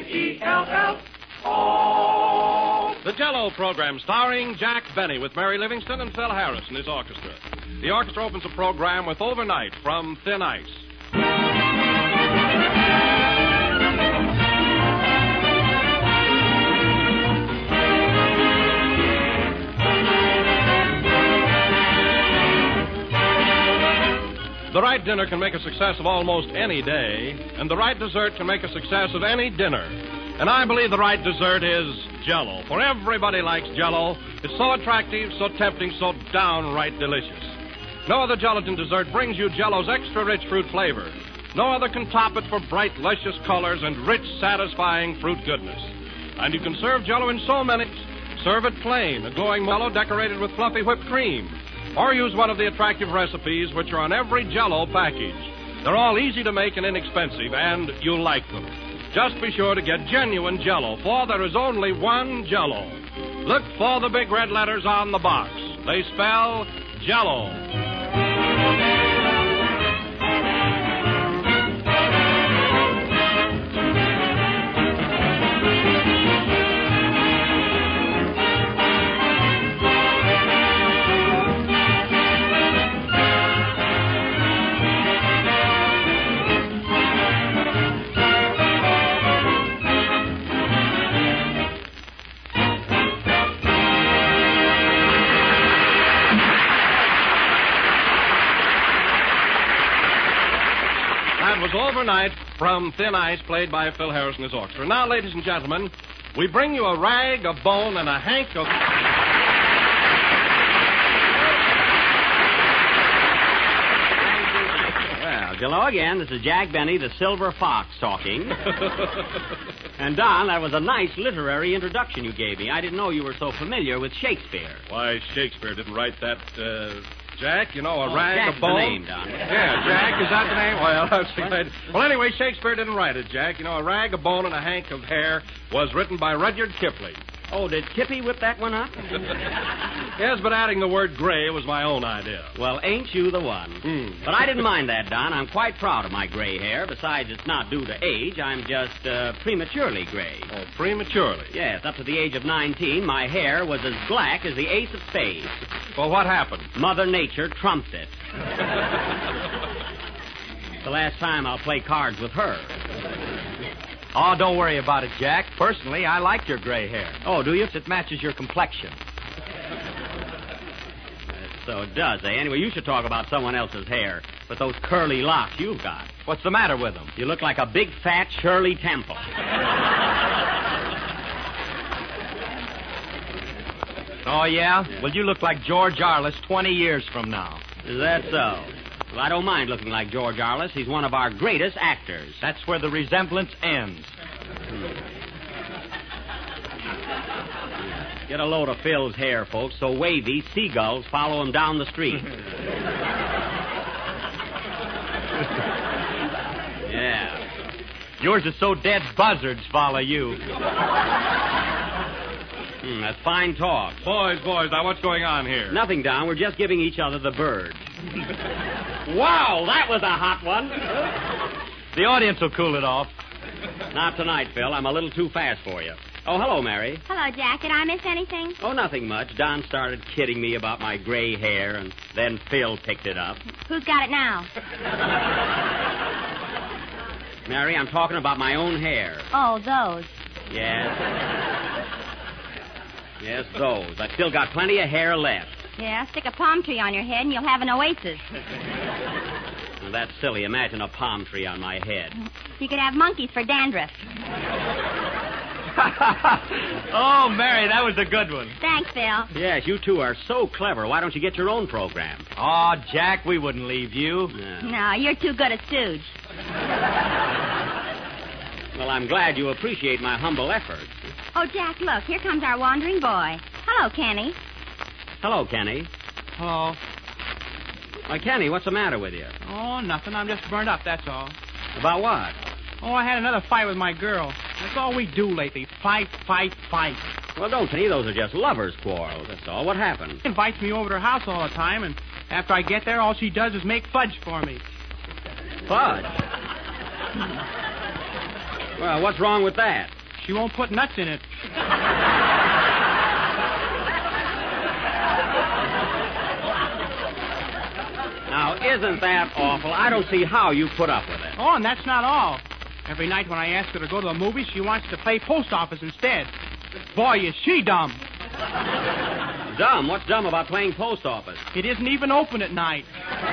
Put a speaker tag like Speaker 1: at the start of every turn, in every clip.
Speaker 1: J-E-L-L-O.
Speaker 2: The Jell-O program starring Jack Benny with Mary Livingston and Phil Harris and his orchestra. The orchestra opens the program with Overnight from Thin Ice. The right dinner can make a success of almost any day, and the right dessert can make a success of any dinner. And I believe the right dessert is Jell-O, for everybody likes Jell-O. It's so attractive, so tempting, so downright delicious. No other gelatin dessert brings you Jell-O's extra rich fruit flavor. No other can top it for bright, luscious colors and rich, satisfying fruit goodness. And you can serve Jell-O in so many. Serve it plain, a glowing Jell-O decorated with fluffy whipped cream. Or use one of the attractive recipes which are on every Jell-O package. They're all easy to make and inexpensive, and you'll like them. Just be sure to get genuine Jell-O, for there is only one Jell-O. Look for the big red letters on the box. They spell Jell-O. That was Overnight from Thin Ice, played by Phil Harris and his orchestra. Now, ladies and gentlemen, we bring you a rag, a bone, and a hank of...
Speaker 3: Well, hello again. This is Jack Benny, the Silver Fox, talking. And, Don, that was a nice literary introduction you gave me. I didn't know you were so familiar with Shakespeare.
Speaker 2: Why, Shakespeare didn't write that, Jack, you know, a rag,
Speaker 3: Jack's
Speaker 2: a bone.
Speaker 3: The name, Don.
Speaker 2: Yeah, Jack, is that the name? Well, I was excited. Well, anyway, Shakespeare didn't write it, Jack. You know, a rag, a bone, and a hank of hair was written by Rudyard Kipling.
Speaker 3: Oh, did Kippy whip that one up?
Speaker 2: Yes, but adding the word gray was my own idea.
Speaker 3: Well, ain't you the one? But I didn't mind that, Don. I'm quite proud of my gray hair. Besides, it's not due to age. I'm just prematurely gray.
Speaker 2: Oh, prematurely?
Speaker 3: Yes, up to the age of 19, my hair was as black as the ace of spades.
Speaker 2: Well, what happened?
Speaker 3: Mother Nature trumped it. The last time I'll play cards with her.
Speaker 4: Oh, don't worry about it, Jack. Personally, I like your gray hair.
Speaker 3: Oh, do you?
Speaker 4: It matches your complexion.
Speaker 3: So it does, eh? Anyway, you should talk about someone else's hair. But those curly locks you've got.
Speaker 4: What's the matter with them?
Speaker 3: You look like a big, fat Shirley Temple.
Speaker 4: Oh, yeah? Well, you look like George Arliss 20 years from now.
Speaker 3: Is that so? Well, I don't mind looking like George Arliss. He's one of our greatest actors.
Speaker 4: That's where the resemblance ends.
Speaker 3: Get a load of Phil's hair, folks, so wavy seagulls follow him down the street. Yeah.
Speaker 4: Yours is so dead buzzards follow you.
Speaker 3: That's fine talk.
Speaker 2: Boys, now what's going on here?
Speaker 3: Nothing, Don. We're just giving each other the bird. Wow, that was a hot one.
Speaker 4: The audience will cool it off.
Speaker 3: Not tonight, Phil. I'm a little too fast for you. Oh, hello, Mary.
Speaker 5: Hello, Jack. Did I miss anything?
Speaker 3: Oh, nothing much. Don started kidding me about my gray hair, and then Phil picked it up.
Speaker 5: Who's got it now?
Speaker 3: Mary, I'm talking about my own hair.
Speaker 5: Oh, those.
Speaker 3: Yes. Yes, those. I've still got plenty of hair left.
Speaker 5: Yeah, stick a palm tree on your head and you'll have an oasis.
Speaker 3: Well, that's silly. Imagine a palm tree on my head.
Speaker 5: You could have monkeys for dandruff.
Speaker 4: Oh, Mary, that was a good one.
Speaker 5: Thanks, Phil.
Speaker 3: Yes, you two are so clever. Why don't you get your own program?
Speaker 4: Oh, Jack, we wouldn't leave you.
Speaker 5: No, you're too good a stooge.
Speaker 3: Well, I'm glad you appreciate my humble efforts.
Speaker 5: Oh, Jack, look. Here comes our wandering boy. Hello, Kenny.
Speaker 3: Hello, Kenny.
Speaker 6: Hello.
Speaker 3: Why, Kenny, what's the matter with you?
Speaker 6: Oh, nothing. I'm just burned up, that's all.
Speaker 3: About what?
Speaker 6: Oh, I had another fight with my girl. That's all we do lately. Fight.
Speaker 3: Well, don't, Kenny. Those are just lovers' quarrels. That's all. What happened?
Speaker 6: She invites me over to her house all the time, and after I get there, all she does is make fudge for me.
Speaker 3: Fudge? Well, what's wrong with that?
Speaker 6: She won't put nuts in it.
Speaker 3: Now, isn't that awful? I don't see how you put up with it.
Speaker 6: Oh, and that's not all. Every night when I ask her to go to the movies, she wants to play post office instead. Boy, is she dumb.
Speaker 3: Dumb? What's dumb about playing post office?
Speaker 6: It isn't even open at night.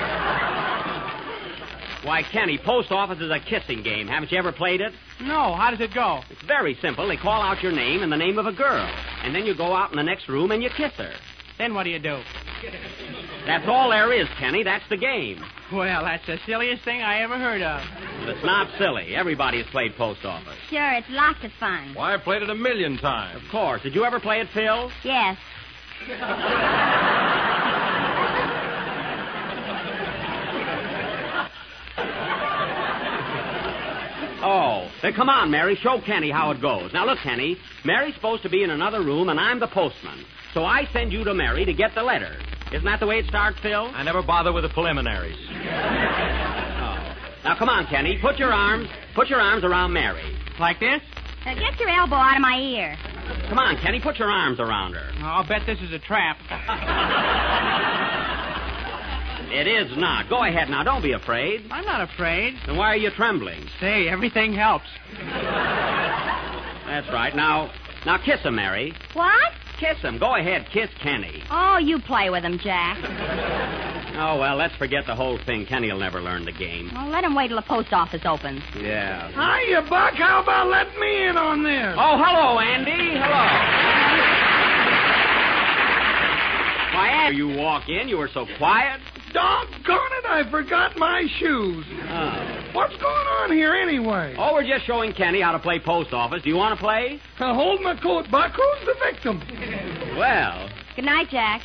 Speaker 3: Why, Kenny, post office is a kissing game. Haven't you ever played it?
Speaker 6: No, how does it go?
Speaker 3: It's very simple. They call out your name and the name of a girl. And then you go out in the next room and you kiss her.
Speaker 6: Then what do you do?
Speaker 3: That's all there is, Kenny. That's the game.
Speaker 6: Well, that's the silliest thing I ever heard of.
Speaker 3: It's not silly. Everybody has played post office.
Speaker 5: Sure, it's lots of fun.
Speaker 2: Why, I've played it 1,000,000 times.
Speaker 3: Of course. Did you ever play it, Phil?
Speaker 5: Yes.
Speaker 3: Oh, then come on, Mary. Show Kenny how it goes. Now, look, Kenny. Mary's supposed to be in another room, and I'm the postman. So I send you to Mary to get the letter. Isn't that the way it starts, Phil?
Speaker 4: I never bother with the preliminaries.
Speaker 3: Oh. Now, come on, Kenny. Put your arms around Mary.
Speaker 6: Like this?
Speaker 5: Get your elbow out of my ear.
Speaker 3: Come on, Kenny. Put your arms around her.
Speaker 6: I'll bet this is a trap.
Speaker 3: It is not. Go ahead now. Don't be afraid.
Speaker 6: I'm not afraid.
Speaker 3: Then why are you trembling?
Speaker 6: Say, everything helps.
Speaker 3: That's right. Now kiss him, Mary.
Speaker 5: What?
Speaker 3: Kiss him. Go ahead. Kiss Kenny.
Speaker 5: Oh, you play with him, Jack.
Speaker 3: Oh, well, let's forget the whole thing. Kenny'll never learn the game.
Speaker 5: Well, let him wait till the post office opens.
Speaker 3: Yeah.
Speaker 1: Hiya, Buck. How about letting me in on this?
Speaker 3: Oh, hello, Andy. Hello. Why, Andy, you walk in. You were so quiet.
Speaker 1: Doggone it, I forgot my shoes.
Speaker 3: Oh.
Speaker 1: What's going on here anyway?
Speaker 3: Oh, we're just showing Kenny how to play post office. Do you want to play?
Speaker 1: Hold my coat, Buck. Who's the victim?
Speaker 3: Well,
Speaker 5: Good night, Jack.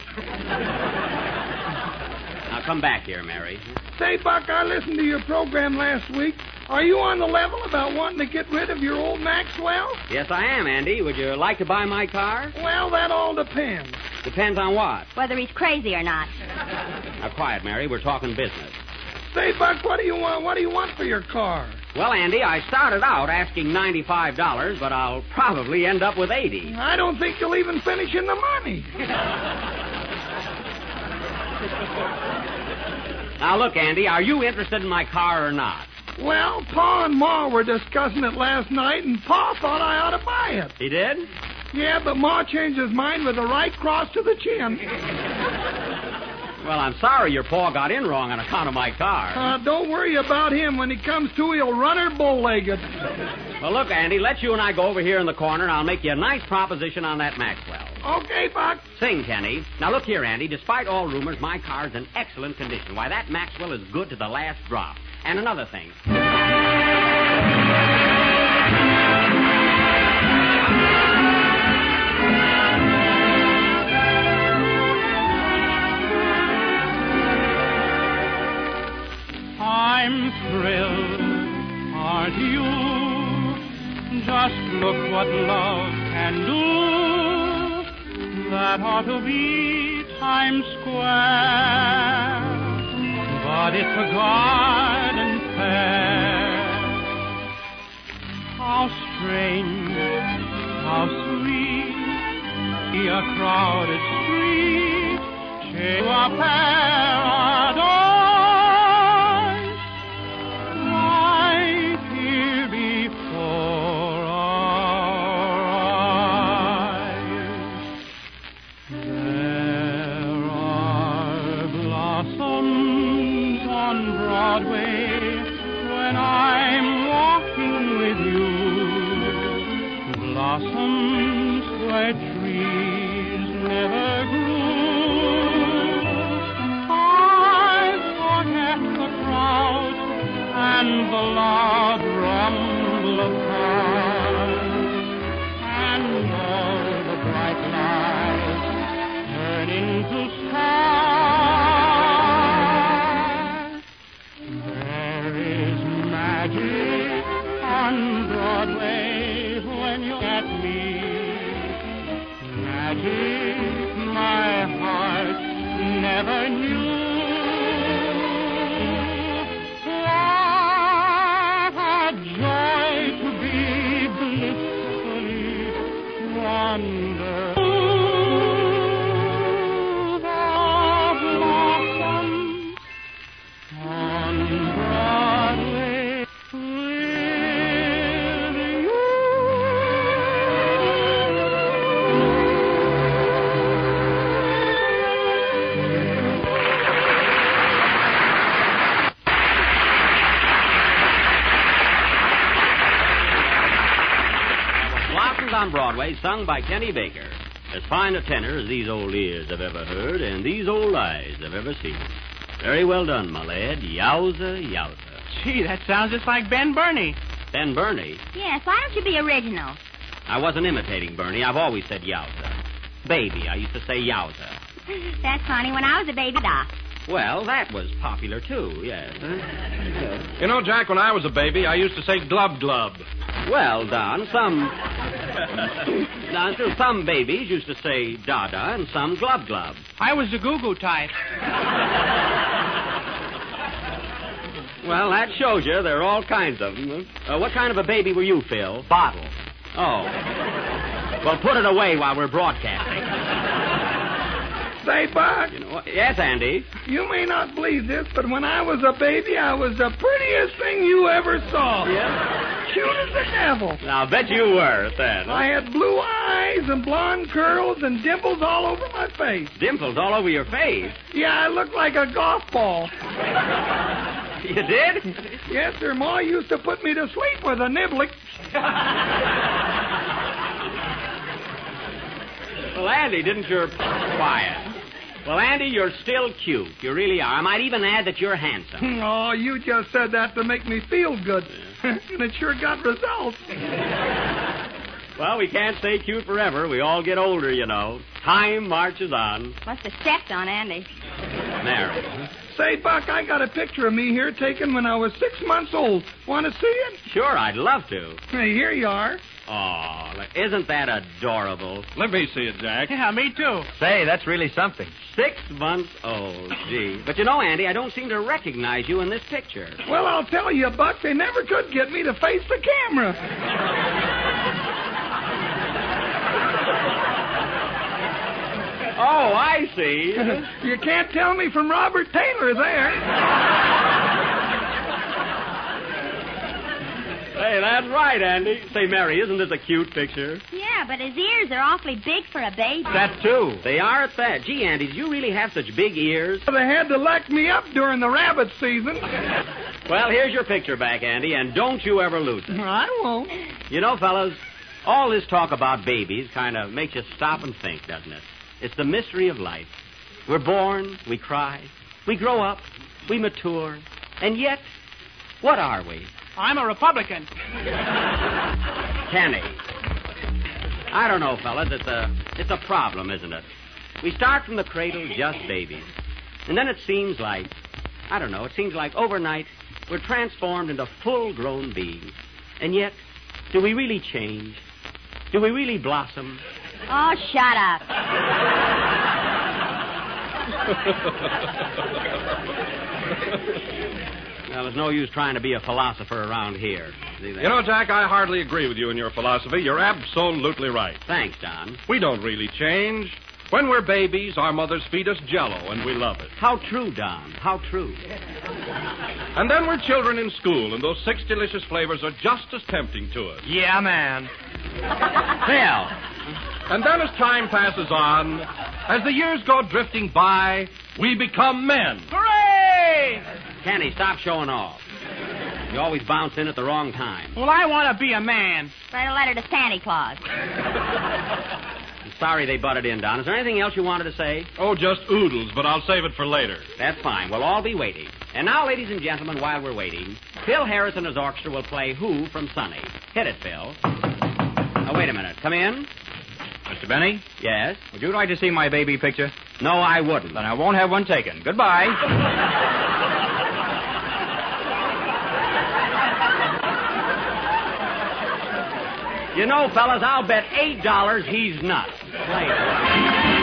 Speaker 3: now come back here, Mary.
Speaker 1: Say, Buck, I listened to your program last week. Are you on the level about wanting to get rid of your old Maxwell?
Speaker 3: Yes, I am, Andy. Would you like to buy my car?
Speaker 1: Well, that all depends.
Speaker 3: Depends on what.
Speaker 5: Whether he's crazy or not.
Speaker 3: Now, quiet, Mary. We're talking business.
Speaker 1: Say, Buck, what do you want? What do you want for your car?
Speaker 3: Well, Andy, I started out asking $95, but I'll probably end up with $80.
Speaker 1: I don't think you'll even finish in the money.
Speaker 3: Now, look, Andy, are you interested in my car or not?
Speaker 1: Well, Pa and Ma were discussing it last night, and Pa thought I ought to buy it.
Speaker 3: He did?
Speaker 1: Yeah, but Ma changed his mind with a right cross to the chin.
Speaker 3: Well, I'm sorry your paw got in wrong on account of my car.
Speaker 1: Don't worry about him. When he comes to, he'll run her bull-legged.
Speaker 3: Well, look, Andy, let's you and I go over here in the corner, and I'll make you a nice proposition on that Maxwell.
Speaker 1: Okay, Buck.
Speaker 3: Sing, Kenny. Now, look here, Andy. Despite all rumors, my car's in excellent condition. Why, that Maxwell is good to the last drop. And another thing.
Speaker 6: I'm thrilled, aren't you? Just look what love can do. That ought to be Times Square. But it's a garden fair. How strange, how sweet, see a crowded street, to a paradise, right here before our eyes. There are blossoms on Broadway when I'm walking with you, blossoms where trees never grew. I forget the crowd and the loud rumble of cars, and all the bright lights turn into stars. There is magic on Broadway when you at me. Magic my heart never knew. What a joy to be
Speaker 3: on Broadway, sung by Kenny Baker. As fine a tenor as these old ears have ever heard and these old eyes have ever seen. Very well done, my lad. Yowza, yowza.
Speaker 6: Gee, that sounds just like Ben Burney.
Speaker 3: Ben Burney?
Speaker 5: Yes, why don't you be original?
Speaker 3: I wasn't imitating Bernie. I've always said yowza. Baby, I used to say yowza.
Speaker 5: That's funny. When I was a baby, Doc.
Speaker 3: Well, that was popular, too, yes.
Speaker 2: You know, Jack, when I was a baby, I used to say glub glub.
Speaker 3: Well, Don, some babies used to say dada and some glub glub.
Speaker 6: I was the goo-goo type.
Speaker 3: Well, that shows you there are all kinds of them. What kind of a baby were you, Phil?
Speaker 4: Bottle.
Speaker 3: Oh. Well, put it away while we're broadcasting.
Speaker 1: Say, Buck,
Speaker 3: Yes, Andy?
Speaker 1: you may not believe this, but when I was a baby, I was the prettiest thing you ever saw.
Speaker 3: Yeah?
Speaker 1: Cute as the devil.
Speaker 3: Now, I bet you were at that.
Speaker 1: I had blue eyes and blonde curls and dimples all over my face.
Speaker 3: Dimples all over your face.
Speaker 1: Yeah, I looked like a golf ball.
Speaker 3: You did?
Speaker 1: Yes, sir. Ma used to put me to sleep with a niblick.
Speaker 3: Well, Andy, didn't your... Quiet. Well, Andy, you're still cute. You really are. I might even add that you're handsome.
Speaker 1: Oh, you just said that to make me feel good. And it sure got results.
Speaker 3: Well, we can't stay cute forever. We all get older, you know. Time marches on.
Speaker 5: Must have stepped on Andy.
Speaker 3: Mary.
Speaker 1: Say, Buck, I got a picture of me here taken when I was 6 months old. Want to see it?
Speaker 3: Sure, I'd love to.
Speaker 1: Hey, here you are.
Speaker 3: Oh, isn't that adorable?
Speaker 2: Let me see it, Jack.
Speaker 6: Yeah, me too.
Speaker 4: Say, that's really something.
Speaker 3: 6 months old, gee. But you know, Andy, I don't seem to recognize you in this picture.
Speaker 1: Well, I'll tell you, Buck, they never could get me to face the camera.
Speaker 3: Oh, I see.
Speaker 1: You can't tell me from Robert Taylor there.
Speaker 3: Hey, that's right, Andy. Say, Mary, isn't this a cute picture?
Speaker 5: Yeah, but his ears are awfully big for a baby.
Speaker 3: That, too. They are at that. Gee, Andy, did you really have such big ears?
Speaker 1: They had to lock me up during the rabbit season.
Speaker 3: Well, here's your picture back, Andy, and don't you ever lose it.
Speaker 1: I won't.
Speaker 3: You know, fellas, all this talk about babies kind of makes you stop and think, doesn't it? It's the mystery of life. We're born, we cry, we grow up, we mature, and yet, what are we?
Speaker 6: I'm a Republican.
Speaker 3: Kenny. I don't know, fellas. It's a problem, isn't it? We start from the cradle just babies. And then it seems like overnight we're transformed into full-grown beings. And yet, do we really change? Do we really blossom?
Speaker 5: Oh, shut up.
Speaker 3: Well, there's no use trying to be a philosopher around here. See that?
Speaker 2: You know, Jack, I hardly agree with you in your philosophy. You're absolutely right.
Speaker 3: Thanks, Don.
Speaker 2: We don't really change. When we're babies, our mothers feed us Jell-O, and we love it.
Speaker 3: How true, Don. How true.
Speaker 2: And then we're children in school, and those 6 delicious flavors are just as tempting to us.
Speaker 4: Yeah, man.
Speaker 3: Phil.
Speaker 2: And then as time passes on, as the years go drifting by, we become men.
Speaker 6: Hooray!
Speaker 3: Kenny, stop showing off. You always bounce in at the wrong time.
Speaker 6: Well, I want to be a man.
Speaker 5: Write a letter to Santa Claus.
Speaker 3: I'm sorry they butted in, Don. Is there anything else you wanted to say?
Speaker 2: Oh, just oodles, but I'll save it for later.
Speaker 3: That's fine. We'll all be waiting. And now, ladies and gentlemen, while we're waiting, Phil Harris and his orchestra will play Who from Sonny. Hit it, Phil. Now, wait a minute. Come in.
Speaker 4: Mr. Benny,
Speaker 3: Yes?
Speaker 4: would you like to see my baby picture?
Speaker 3: No, I wouldn't.
Speaker 4: Then I won't have one taken. Goodbye.
Speaker 3: You know, fellas, I'll bet $8 he's nuts. Later.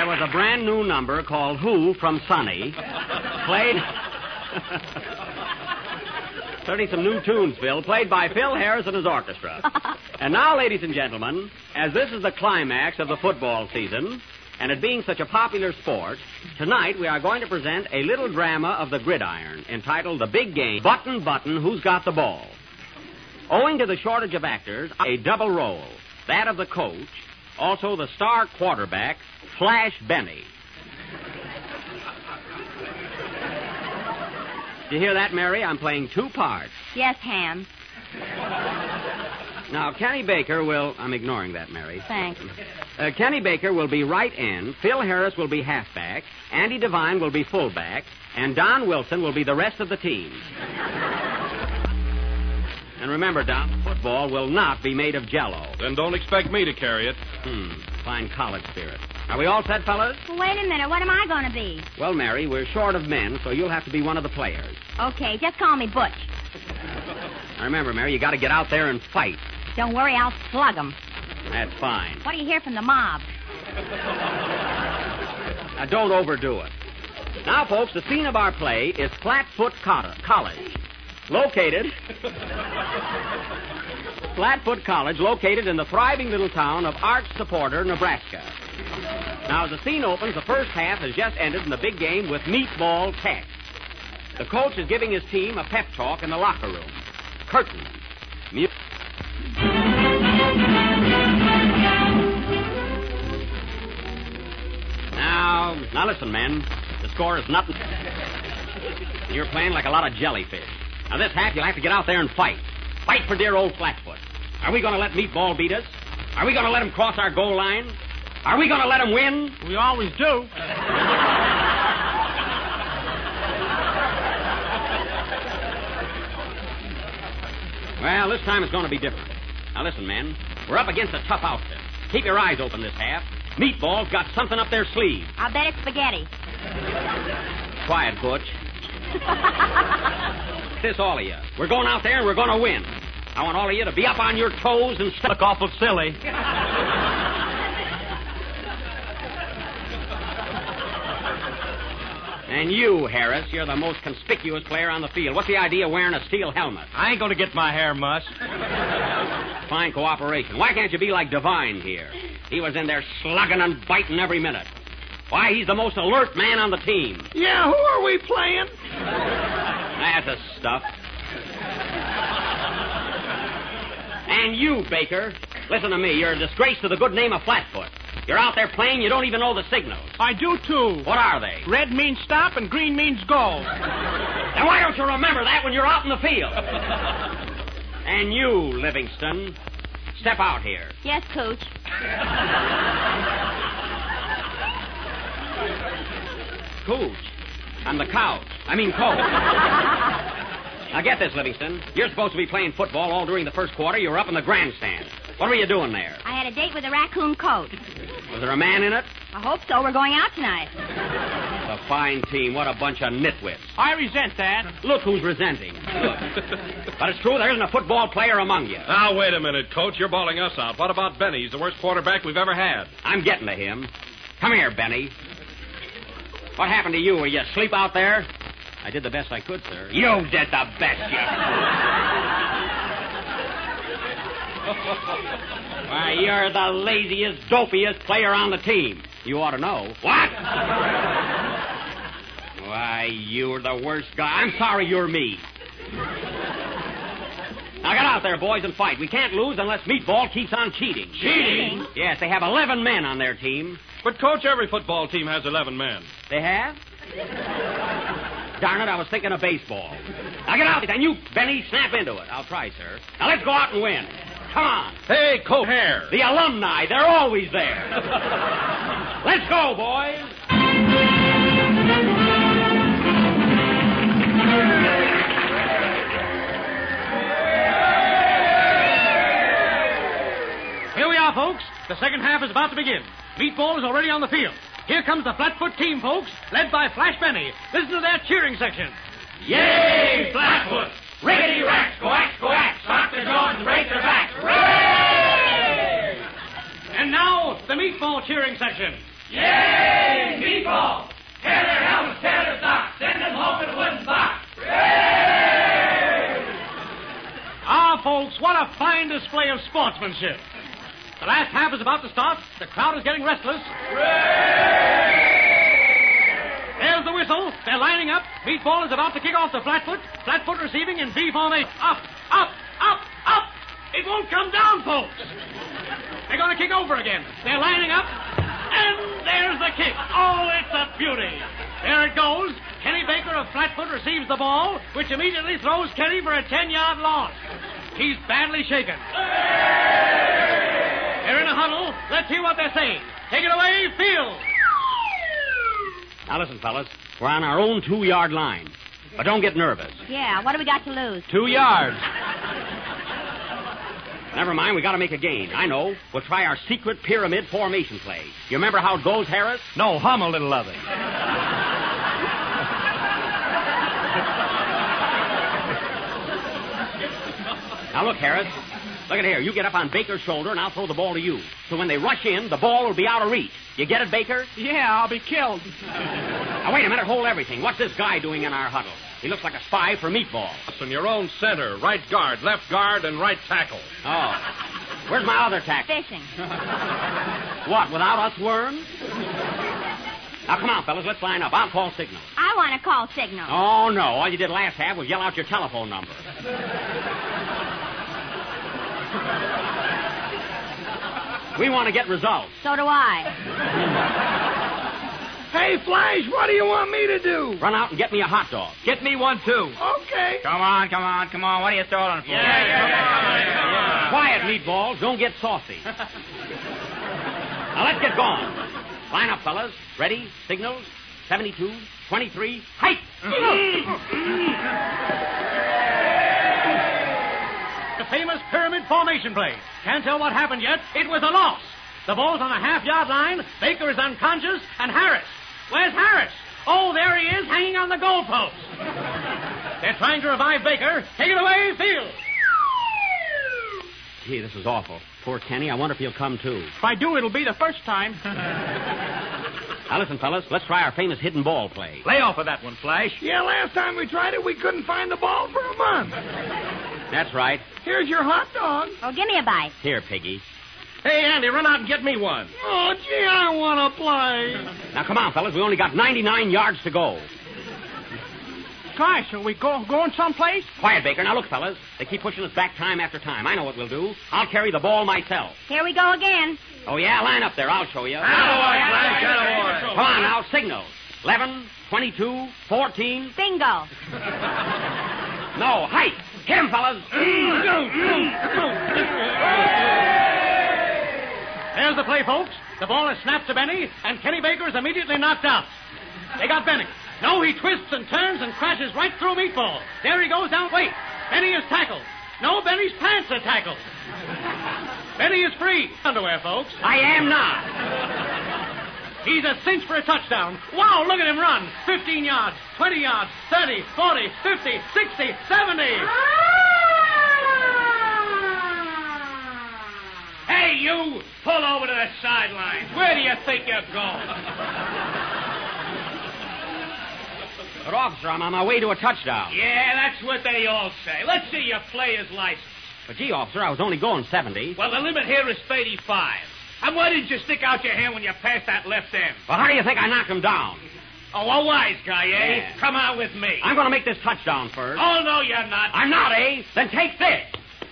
Speaker 3: there was a brand new number called Who from Sonny. Played... 30 some new tunes, Phil, played by Phil Harris and his orchestra. And now, ladies and gentlemen, as this is the climax of the football season, and it being such a popular sport, tonight we are going to present a little drama of the gridiron entitled The Big Game, Button, Button, Who's Got the Ball? Owing to the shortage of actors, a double role, that of the coach, also the star quarterback, Flash Benny. Did you hear that, Mary? I'm playing two parts.
Speaker 5: Yes, Ham.
Speaker 3: Now, Kenny Baker will... I'm ignoring that, Mary.
Speaker 5: Thanks.
Speaker 3: Kenny Baker will be right end, Phil Harris will be halfback, Andy Devine will be fullback, and Don Wilson will be the rest of the team. And remember, Don, football will not be made of Jell-O.
Speaker 2: Then don't expect me to carry it.
Speaker 3: Fine college spirit. Are we all set, fellas?
Speaker 5: Well, wait a minute. What am I going to be?
Speaker 3: Well, Mary, we're short of men, so you'll have to be one of the players.
Speaker 5: Okay, just call me Butch.
Speaker 3: Now, remember, Mary, you got to get out there and fight.
Speaker 5: Don't worry, I'll slug 'em.
Speaker 3: That's fine.
Speaker 5: What do you hear from the mob?
Speaker 3: Now, don't overdo it. Now, folks, the scene of our play is Flatfoot College. Located in the thriving little town of Arch Supporter, Nebraska. Now, as the scene opens, the first half has just ended in the big game with Meatball Tex. The coach is giving his team a pep talk in the locker room. Curtain. Now listen, men. The score is nothing. You're playing like a lot of jellyfish. Now, this half, you'll have to get out there and fight. Fight for dear old Flatfoot. Are we going to let Meatball beat us? Are we going to let him cross our goal line? Are we going to let him win?
Speaker 6: We always do.
Speaker 3: Well, this time it's going to be different. Now, listen, men. We're up against a tough outfit. Keep your eyes open this half. Meatball's got something up their sleeve.
Speaker 5: I'll bet it's spaghetti.
Speaker 3: Quiet, Butch. This, all of you. We're going out there and we're going to win. I want all of you to be up on your toes and
Speaker 4: Look awful silly.
Speaker 3: And you, Harris, you're the most conspicuous player on the field. What's the idea of wearing a steel helmet?
Speaker 4: I ain't going to get my hair mussed.
Speaker 3: Fine cooperation. Why can't you be like Devine here? He was in there slugging and biting every minute. Why, he's the most alert man on the team.
Speaker 1: Yeah, who are we playing?
Speaker 3: That's the stuff. And you, Baker, listen to me. You're a disgrace to the good name of Flatfoot. You're out there playing, you don't even know the signals.
Speaker 6: I do, too.
Speaker 3: What are they?
Speaker 6: Red means stop and green means go.
Speaker 3: Then why don't you remember that when you're out in the field? And you, Livingston, step out here.
Speaker 5: Yes, Coach.
Speaker 3: Coach. I'm the couch. Coach. Now get this, Livingston. You're supposed to be playing football all during the first quarter. You were up in the grandstand. What were you doing there?
Speaker 5: I had a date with a raccoon coat.
Speaker 3: Was there a man in it?
Speaker 5: I hope so. We're going out tonight.
Speaker 3: A fine team. What a bunch of nitwits.
Speaker 6: I resent that.
Speaker 3: Look who's resenting. Look. But it's true, there isn't a football player among you.
Speaker 2: Now, wait a minute, Coach. You're bawling us out. What about Benny? He's the worst quarterback we've ever had.
Speaker 3: I'm getting to him. Come here, Benny. What happened to you? Were you asleep out there? I did the best I could, sir. You did the best, you. Why, you're the laziest, dopiest player on the team. You ought to know. What? Why, you're the worst guy. I'm sorry you're me. Now get out there, boys, and fight. We can't lose unless Meatball keeps on cheating.
Speaker 5: Cheating?
Speaker 3: Yes, they have 11 men on their team.
Speaker 2: But, Coach, every football team has 11 men.
Speaker 3: They have? Darn it, I was thinking of baseball. Now get out, and you, Benny, snap into it. I'll try, sir. Now let's go out and win. Come on.
Speaker 2: Hey, Coach Hare.
Speaker 3: The alumni, they're always there. Let's go, boys.
Speaker 7: Here we are, folks. The second half is about to begin. Meatball is already on the field. Here comes the Flatfoot team, folks, led by Flash Benny. Listen to their cheering section.
Speaker 8: Yay, Flatfoot! Rickety racks, coax, coax, sock the jaws and break their backs. Hooray!
Speaker 7: And now, the Meatball cheering section.
Speaker 8: Yay, Meatball! Tear their helmets, tear their socks, send them home in a wooden box.
Speaker 7: Ah, folks, what a fine display of sportsmanship. The last half is about to start. The crowd is getting restless. There's the whistle. They're lining up. Meatball is about to kick off the Flatfoot. Flatfoot receiving in V formation. Up, up, up, up. It won't come down, folks. They're going to kick over again. They're lining up. And there's the kick. Oh, it's a beauty. There it goes. Kenny Baker of Flatfoot receives the ball, which immediately throws Kenny for a 10-yard loss. He's badly shaken. They're in a huddle. Let's hear what they're saying. Take it away, Field.
Speaker 3: Now listen, fellas. We're on our own 2-yard line. But don't get nervous.
Speaker 5: Yeah, what do we got to lose?
Speaker 4: 2 yards.
Speaker 3: Never mind, we got to make a gain. I know. We'll try our secret pyramid formation play. You remember how it goes, Harris?
Speaker 4: No, hum a little of it.
Speaker 3: Now look, Harris. Look at here. You get up on Baker's shoulder, and I'll throw the ball to you. So when they rush in, the ball will be out of reach. You get it, Baker?
Speaker 6: Yeah, I'll be killed.
Speaker 3: Now, wait a minute. Hold everything. What's this guy doing in our huddle? He looks like a spy for Meatball.
Speaker 2: In your own center, right guard, left guard, and right tackle.
Speaker 3: Oh. Where's my other tackle?
Speaker 5: Fishing.
Speaker 3: What, without us worms? Now, come on, fellas. Let's line up. I'll call signal.
Speaker 5: I want to call signal.
Speaker 3: Oh, no. All you did last half was yell out your telephone number. We want to get results.
Speaker 5: So do I.
Speaker 1: Hey, Flash, what do you want me to do?
Speaker 3: Run out and get me a hot dog.
Speaker 4: Get me one, too.
Speaker 1: Okay.
Speaker 6: Come on. What are you stalling for?
Speaker 8: Yeah.
Speaker 3: Quiet, Meatballs. Don't get saucy. Now, let's get going. Line up, fellas. Ready? Signals. 72, 23, height!
Speaker 7: The famous pyramid formation play. Can't tell what happened yet. It was a loss. The ball's on the half-yard line. Baker is unconscious. And Harris. Where's Harris? Oh, there he is, hanging on the goalpost. They're trying to revive Baker. Take it away, Field.
Speaker 3: Gee, this is awful. Poor Kenny. I wonder if he'll come, too.
Speaker 6: If I do, it'll be the first time.
Speaker 3: Now, listen, fellas. Let's try our famous hidden ball play.
Speaker 4: Lay off of that one, Flash.
Speaker 1: Yeah, last time we tried it, we couldn't find the ball for a month.
Speaker 3: That's right.
Speaker 1: Here's your hot dog.
Speaker 5: Oh, give me a bite.
Speaker 3: Here, Piggy.
Speaker 2: Hey, Andy, run out and get me one.
Speaker 1: Oh, gee, I want to play.
Speaker 3: Now, come on, fellas. We only got 99 yards to go.
Speaker 6: Gosh, shall we going someplace?
Speaker 3: Quiet, Baker. Now, look, fellas. They keep pushing us back time after time. I know what we'll do. I'll carry the ball myself.
Speaker 5: Here we go again.
Speaker 3: Oh, yeah? Line up there. I'll show you. Come on now. Signal. 11, 22, 14.
Speaker 5: Bingo.
Speaker 3: No, height. Hit him, fellas.
Speaker 7: There's the play, folks. The ball is snapped to Benny, and Kenny Baker is immediately knocked out. They got Benny. No, he twists and turns and crashes right through Meatball. There he goes down. Wait, Benny is tackled. No, Benny's pants are tackled. Benny is free. Underwear, folks.
Speaker 3: I am not.
Speaker 7: He's a cinch for a touchdown. Wow, look at him run. 15 yards, 20 yards, 30, 40, 50, 60, 70.
Speaker 8: Hey, you! Pull over to the sideline. Where do you think you're going?
Speaker 3: But, officer, I'm on my way to a touchdown.
Speaker 8: Yeah, that's what they all say. Let's see your player's license.
Speaker 3: But, gee, officer, I was only going 70.
Speaker 8: Well, the limit here is 35. And why didn't you stick out your hand when you passed that left end?
Speaker 3: Well, how do you think I knocked him down?
Speaker 8: Oh, a wise guy, eh?
Speaker 3: Yeah.
Speaker 8: Come out with me.
Speaker 3: I'm going to make this touchdown first.
Speaker 8: Oh, no, you're not.
Speaker 3: I'm not, eh? Then take this.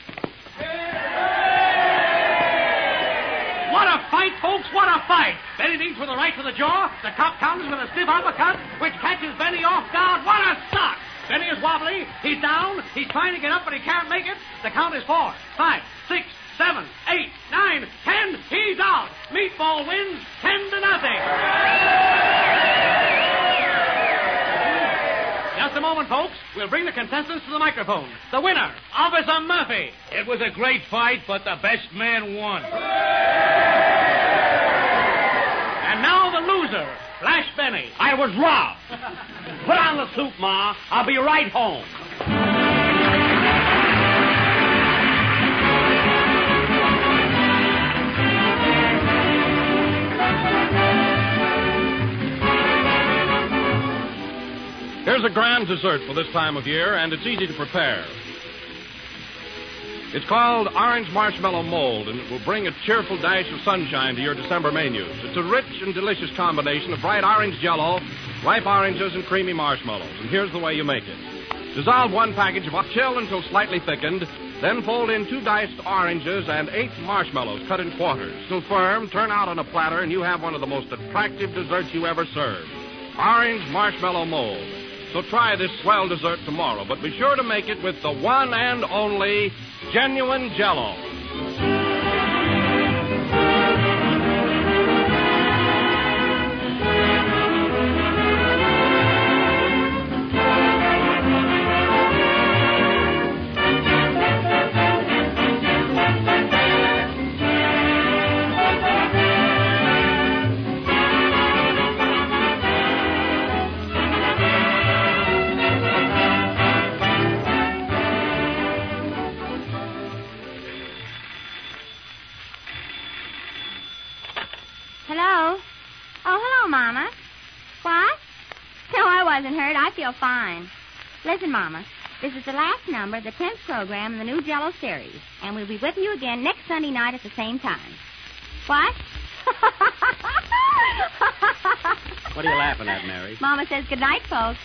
Speaker 7: What a fight, folks, what a fight. Benny Deans with a right to the jaw. The cop counters with a stiff uppercut, which catches Benny off guard. What a sock. Benny is wobbly. He's down. He's trying to get up, but he can't make it. The count is 4, 5, 6, 7, 8, 9, 10. He's out. Meatball wins 10-0. Just a moment, folks. We'll bring the contestants to the microphone. The winner, Officer Murphy.
Speaker 8: It was a great fight, but the best man won.
Speaker 7: And now the loser, Flash Benny.
Speaker 3: I was robbed. Put on the suit, Ma. I'll be right home.
Speaker 2: Here's a grand dessert for this time of year, and it's easy to prepare. It's called Orange Marshmallow Mold, and it will bring a cheerful dash of sunshine to your December menus. It's a rich and delicious combination of bright orange Jell-O, ripe oranges, and creamy marshmallows. And here's the way you make it. Dissolve 1 package of chill until slightly thickened, then fold in 2 diced oranges and 8 marshmallows cut in quarters. Still firm, turn out on a platter, and you have one of the most attractive desserts you ever served. Orange Marshmallow Mold. So try this swell dessert tomorrow, but be sure to make it with the one and only genuine Jell-O.
Speaker 5: Hello? Oh, hello, Mama. What? No, I wasn't hurt. I feel fine. Listen, Mama, this is the last number of the 10th program in the new Jell-O series, and we'll be with you again next Sunday night at the same time. What?
Speaker 3: What are you laughing at, Mary?
Speaker 5: Mama says good night, folks.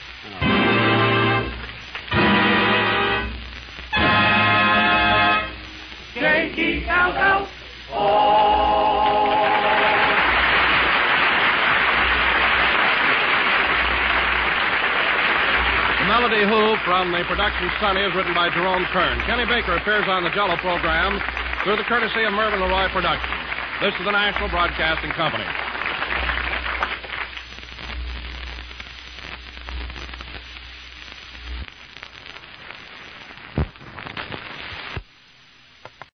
Speaker 2: The Melody Who from the production Sunny is written by Jerome Kern. Kenny Baker appears on the Jell-O program through the courtesy of Mervyn LeRoy Productions. This is the National Broadcasting Company.